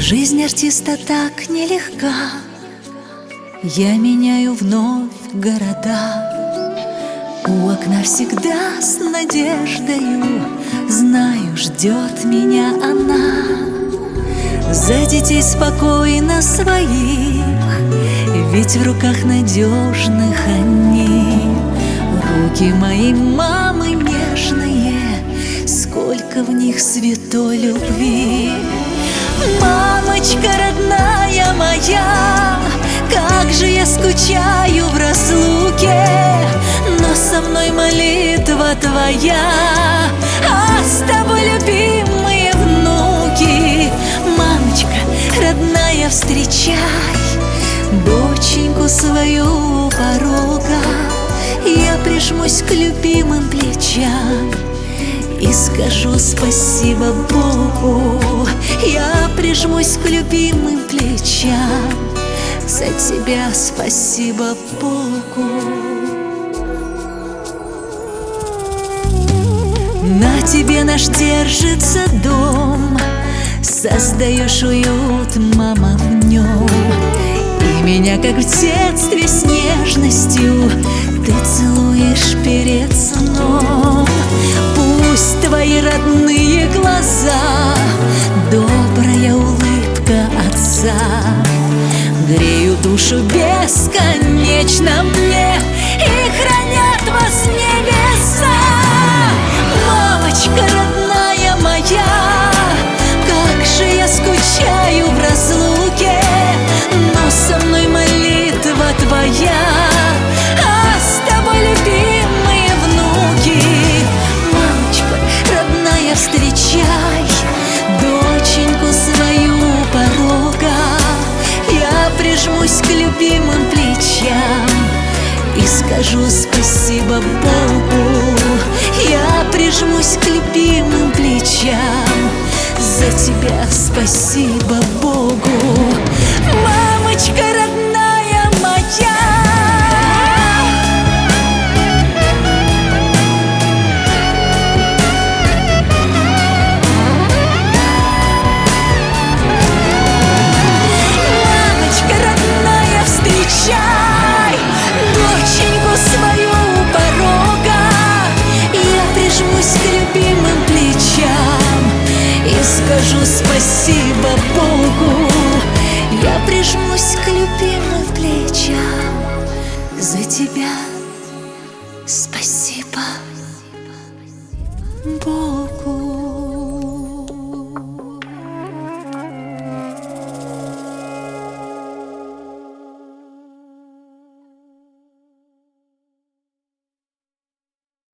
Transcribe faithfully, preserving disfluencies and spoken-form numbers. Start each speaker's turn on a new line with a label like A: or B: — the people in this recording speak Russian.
A: Жизнь артиста так нелегка, я меняю вновь города. У окна всегда с надеждою, знаю, ждет меня она. За детей спокойно своих, ведь в руках надежных они. Руки моей мамы нежные, сколько в них святой любви. Мамочка родная моя, как же я скучаю в разлуке, но со мной молитва твоя, а с тобой любимые внуки. Мамочка родная, встречай доченьку свою у порога. Я прижмусь к любимым плечам и скажу спасибо Богу. Я прижмусь к любимым плечам, за тебя спасибо Богу. На тебе наш держится дом, создаешь уют, мама, в нем. И меня, как в детстве, с нежностью ты целуешь перед сном. Пусть твои родные глаза, добрая улыбка отца греют душу бесконечно мне и хранят вас небеса. Мамочка родная моя, как же я скучаю в разлуке, но со мной молитва твоя, а с тобой любимые внуки. Мамочка родная, встречай доченьку свою у порога. Я прижмусь к любимым плечам и скажу спасибо Богу. Я прижмусь к любимым плечам, за тебя спасибо Богу. Мамочка родная моя. Встречай доченьку свою у порога. Я прижмусь к любимым плечам и скажу спасибо Богу. Я прижмусь к любимым плечам, за тебя спасибо Богу.